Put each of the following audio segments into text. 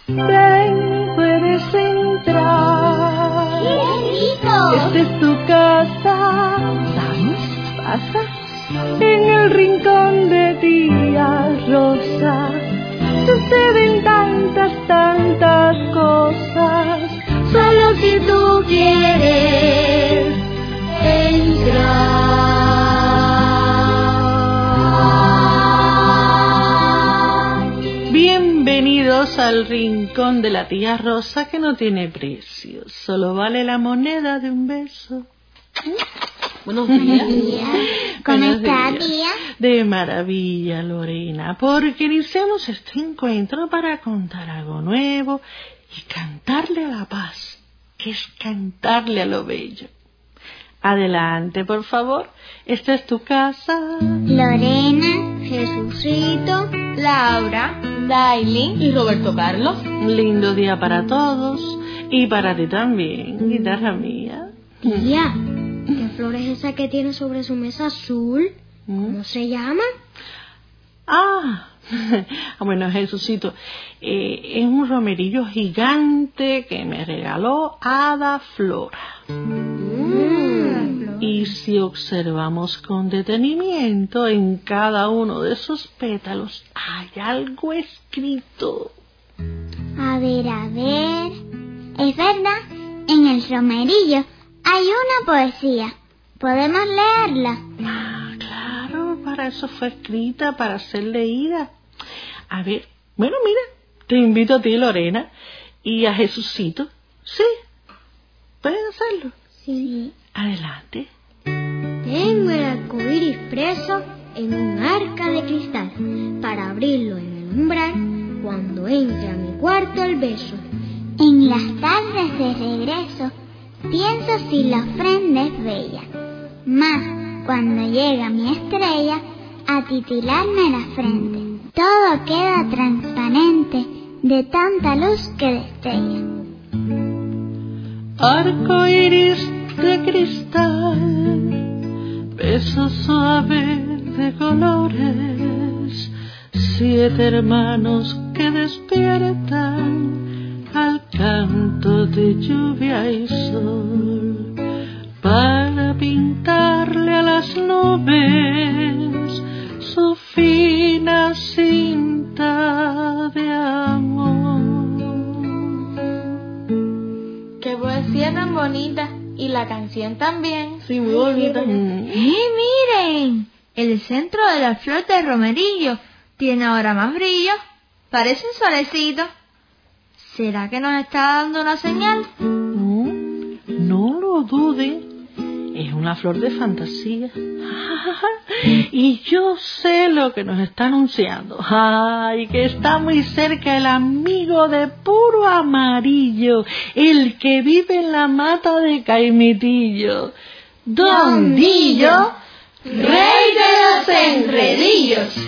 Ven, puedes entrar. ¡Qué rico! Esta es tu casa. Vamos, pasa. En el rincón de tía Rosa suceden tantas cosas. Solo si tú quieres entrar. Bienvenidos al rincón de la tía Rosa, que no tiene precio, solo vale la moneda de un beso. Buenos días. ¿Cómo está, tía? De maravilla, Lorena, porque iniciamos este encuentro para contar algo nuevo y cantarle a la paz, que es cantarle a lo bello. Adelante, por favor. Esta es tu casa. Lorena, Jesucito, Laura, Dailin y Roberto Carlos. Un lindo día para todos y para ti también, guitarra mía. Tía, ¿qué flor es esa que tiene sobre su mesa azul? ¿Cómo se llama? Bueno, Jesucito, es un romerillo gigante que me regaló Hada Flora. Y si observamos con detenimiento, en cada uno de sus pétalos hay algo escrito. A ver, es verdad, en el romerillo hay una poesía. ¿Podemos leerla? Claro, para eso fue escrita, para ser leída. A ver, bueno, mira, te invito a ti, Lorena, y a Jesucito. Sí, pueden hacerlo. Sí. Adelante. Tengo el arcoíris preso en un arca de cristal para abrirlo en el umbral cuando entre a mi cuarto el beso. En las tardes de regreso pienso si la ofrenda es bella, mas cuando llega mi estrella a titilarme la frente, todo queda transparente de tanta luz que destella. Arcoíris de cristal, beso suave de colores, 7 hermanos que despiertan al canto de lluvia y sol, para pintarle a las nubes su fina cinta de amor. Qué poesía tan bonita. Y la canción también. Sí, muy bonita. Miren, el centro de la flor de romerillo tiene ahora más brillo. Parece un solecito. ¿Será que nos está dando una señal? No lo dude. Es una flor de fantasía. Y yo sé lo que nos está anunciando. Ay, que está muy cerca el amigo de puro amarillo, el que vive en la mata de Caimitillo. Don Dillo, rey de los enredillos.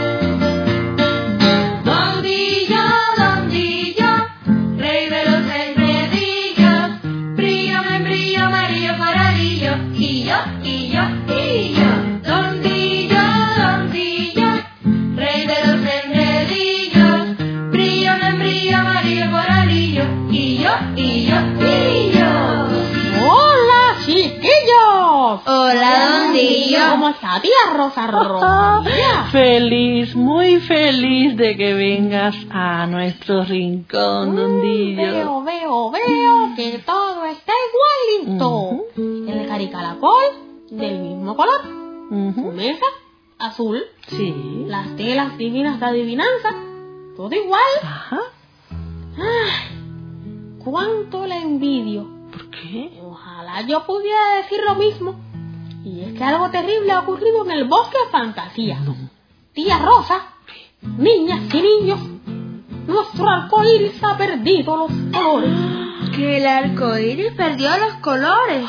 ¿Cómo está, tía Rosa? Feliz, muy feliz de que vengas a nuestro rincón, Don Dillo. Veo que todo está igualito. El caricalacol del mismo color. Su mesa azul. Sí. Las telas divinas de adivinanza. Todo igual. Ajá. Ay, cuánto la envidio. ¿Por qué? Ojalá yo pudiera decir lo mismo. Y es que algo terrible ha ocurrido en el bosque de fantasía. No. Tía Rosa, niñas y niños, nuestro arcoíris ha perdido los colores. ¿Que el arcoíris perdió los colores?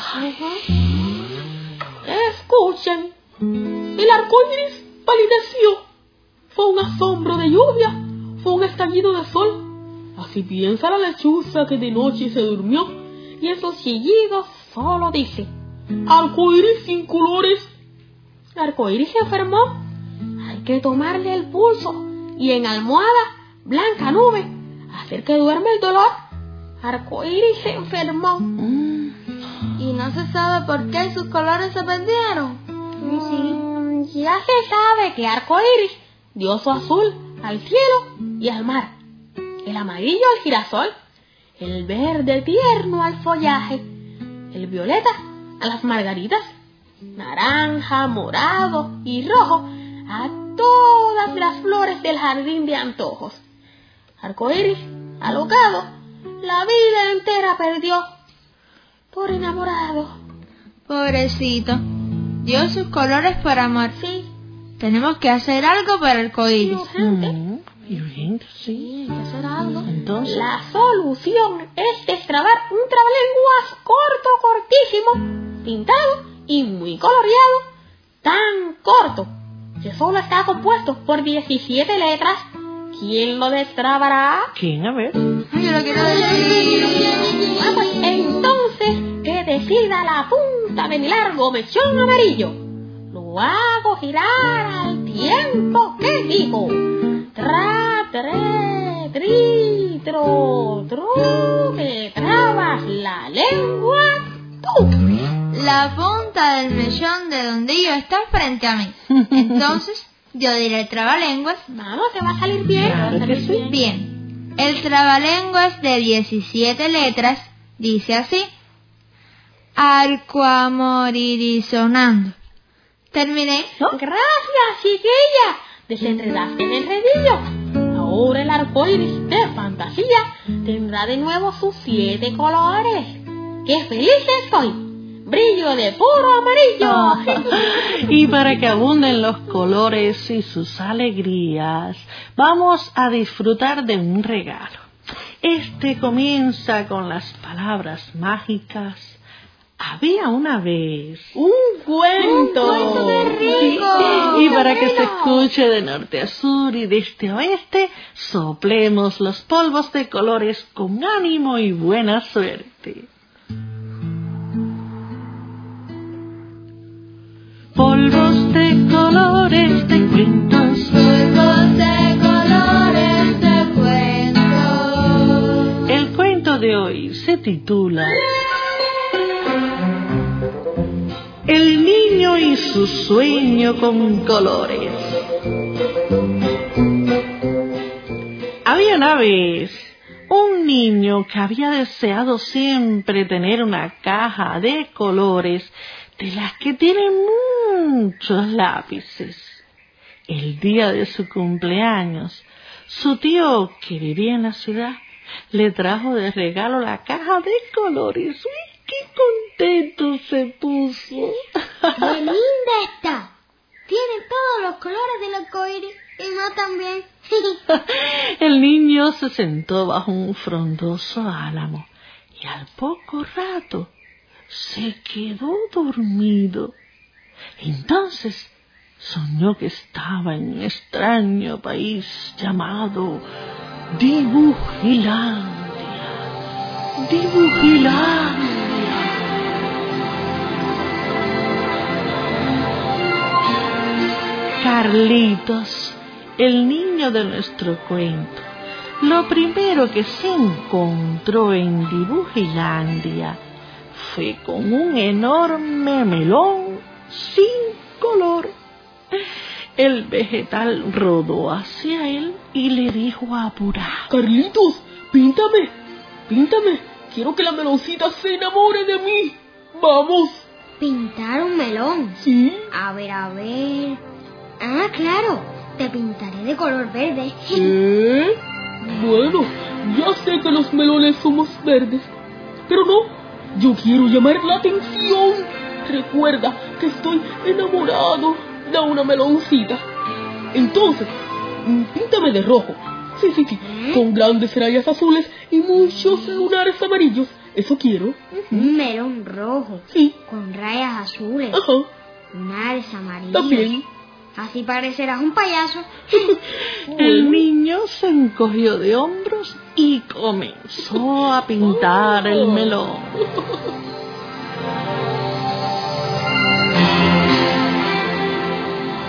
Escuchen, el arcoíris palideció. Fue un asombro de lluvia, fue un estallido de sol. Así piensa la lechuza que de noche se durmió, y esos chillidos solo dice: arcoíris sin colores. El arcoíris se enfermó. Hay que tomarle el pulso y en almohada, blanca nube, hacer que duerme el dolor. Arcoíris se enfermó. ¿Y no se sabe por qué sus colores se perdieron? Sí, ya se sabe que Arcoíris dio su azul al cielo y al mar, el amarillo al girasol, el verde tierno al follaje, el violeta a las margaritas, naranja, morado y rojo a todas las flores del jardín de antojos. Arcoíris, alocado, la vida entera perdió por enamorado. Pobrecito, dio sus colores para amar. Sí. Tenemos que hacer algo para Arcoíris. Urgente, sí. Hay que hacer algo. Entonces, La solución es destrabar un trabalenguas cortísimo, pintado y muy coloreado. Tan corto que solo está compuesto por 17 letras. ¿Quién lo destrabará? ¿quién? A ver. Yo lo quiero decir. Pues entonces que decida la punta de mi largo mechón amarillo. Lo hago girar al tiempo que digo. Tra, tre, tri, tro, tro, que trabas la lengua tú. La punta del mechón de Dondillo está frente a mí. Entonces, yo diré el trabalenguas. Vamos, te va a salir bien. Claro que sí. Bien. El trabalenguas de 17 letras dice así: arcoamoririzonando. Terminé. Gracias, chiquilla. Desenredaste el enredillo. Ahora el arcoíris de fantasía tendrá de nuevo sus 7 colores. ¡Qué feliz estoy! Brillo de puro amarillo. Y para que abunden los colores y sus alegrías, vamos a disfrutar de un regalo. Este comienza con las palabras mágicas. Había una vez. ¡Un cuento! ¡Un cuento de rico! Y para que se escuche de norte a sur y de este a oeste, soplemos los polvos de colores con ánimo y buena suerte. Polvos de colores de cuentos. Polvos de colores de cuentos. El cuento de hoy se titula El niño y su sueño con colores. Había una vez un niño que había deseado siempre tener una caja de colores de las que tienen muchos lápices. El día de su cumpleaños, su tío, que vivía en la ciudad, le trajo de regalo la caja de colores. ¡Uy, qué contento se puso! ¡Qué linda está! Tiene todos los colores del arcoíris y más también. El niño se sentó bajo un frondoso álamo y al poco rato se quedó dormido. Entonces soñó que estaba en un extraño país llamado Dibujilandia. Dibujilandia. Carlitos, el niño de nuestro cuento, lo primero que se encontró en Dibujilandia fue con un enorme melón sin color. El vegetal rodó hacia él y le dijo apurado: Carlitos, píntame. Quiero que la meloncita se enamore de mí. ¡Vamos! ¿Pintar un melón? ¿Sí? A ver. Ah, claro. Te pintaré de color verde. Bueno, ya sé que los melones somos verdes, pero no, yo quiero llamar la atención. Recuerda que estoy enamorado de una meloncita. Entonces, píntame de rojo. Sí, con grandes rayas azules y muchos lunares amarillos. Eso quiero. Un melón rojo. Sí. Con rayas azules. Ajá. Lunares amarillos. También. Así parecerás un payaso. El niño se encogió de hombros y comenzó a pintar el melón.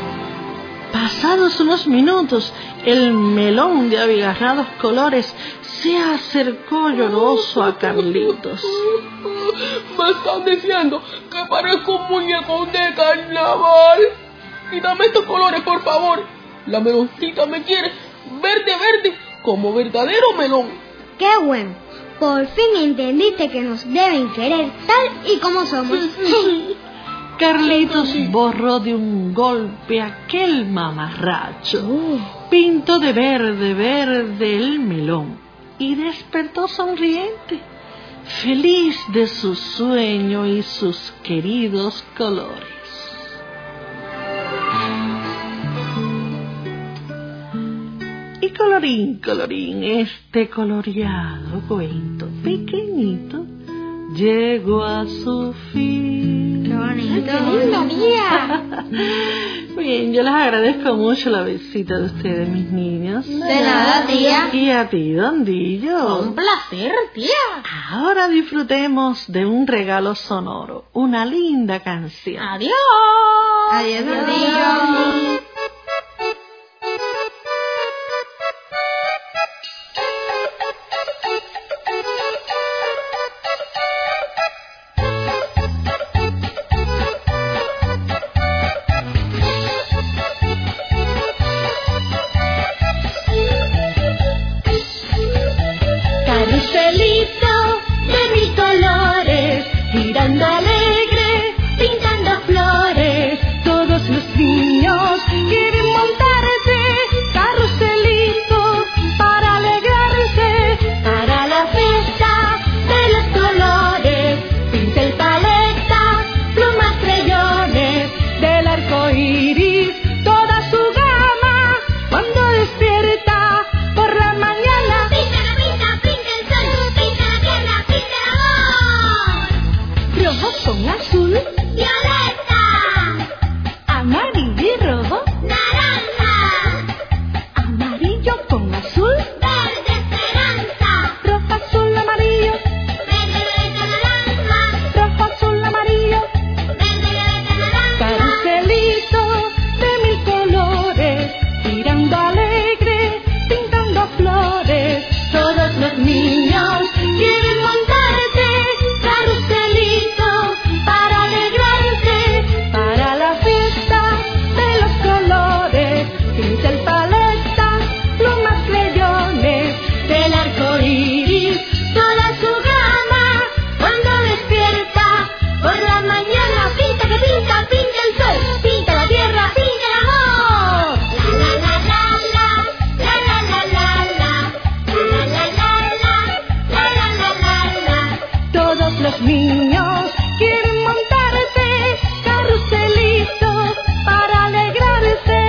Pasados unos minutos, el melón de abigarrados colores se acercó lloroso a Carlitos. Me están diciendo que parezco un muñeco de carnaval. Y dame estos colores, por favor. La meloncita me quiere verde, verde, como verdadero melón. ¡Qué bueno! Por fin entendiste que nos deben querer tal y como somos. Carlitos borró de un golpe aquel mamarracho. Pintó de verde, verde el melón y despertó sonriente, feliz de su sueño y sus queridos colores. Y colorín, colorín, este coloreado cuento pequeñito llegó a su fin. ¡Qué bonito, mía! Bien, yo les agradezco mucho la visita de ustedes, mis niños. De nada, tía. Y a ti, Dondillo. Un placer, tía. Ahora disfrutemos de un regalo sonoro, una linda canción. Adiós. Adiós, Dondillo. Carruselito de mil colores, girando alegre, pintando flores. Todos los niños quieren montarse, carruselito, para alegrarse. Para la fiesta de los colores, pincel, paleta, plumas, crayones, del arco iris, toda su gama. Cuando despierta por la mañana, con azul, violeta, amarillo y rojo, naranja, amarillo con azul, verde, esperanza, rojo, azul, amarillo, verde, violeta, naranja, rojo, azul, amarillo, verde, violeta, naranja. Carruselito de mil colores, girando alegre, pintando flores. Todos los niños quieren montarse, carruselito, para alegrarse. Para la fiesta de los colores, pincel, paleta, plumas, crayones, del arco iris, toda su gama. Cuando despierta por la mañana, pinta que pinta, pinta el sol, pinta la tierra, pinta el amor. La la la la la la la la la la la la. Todos los niños quieren montarse, carruselito, para alegrarse.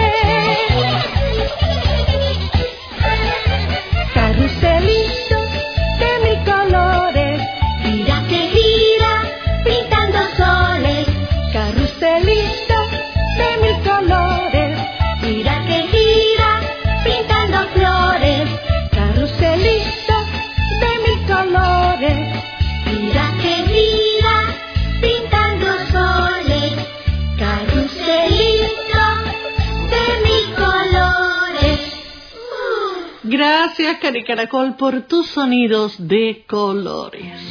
Carruselito de mil colores, gira que gira, pintando soles. Carruselito de mil colores, gira que gira, pintando flores. Carruselito de mil colores, gira que gira, pintando soles. Carruselito de mil colores. Gracias, Caricaracol, por tus sonidos de colores.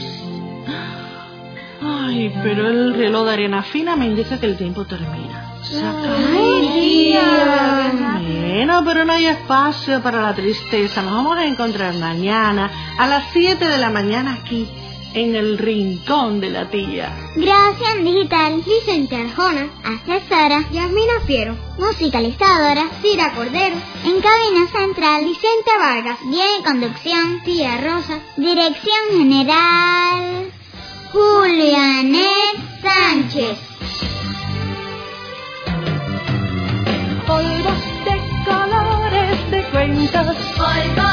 Ay, pero el reloj de arena fina me indica que el tiempo termina. Se acabó. Ay, tía. Bueno, pero no hay espacio para la tristeza. Nos vamos a encontrar mañana a las 7 de la mañana aquí, en el Rincón de la Tía. Gracias Digital, Vicente Arjona, asesora, Yasmina Fiero, musicalizadora, Cira Cordero, en cabina central, Vicente Vargas, guía de conducción, Tía Rosa, dirección general, Julianet Sánchez. Polvos de colores de cuentos, Polvo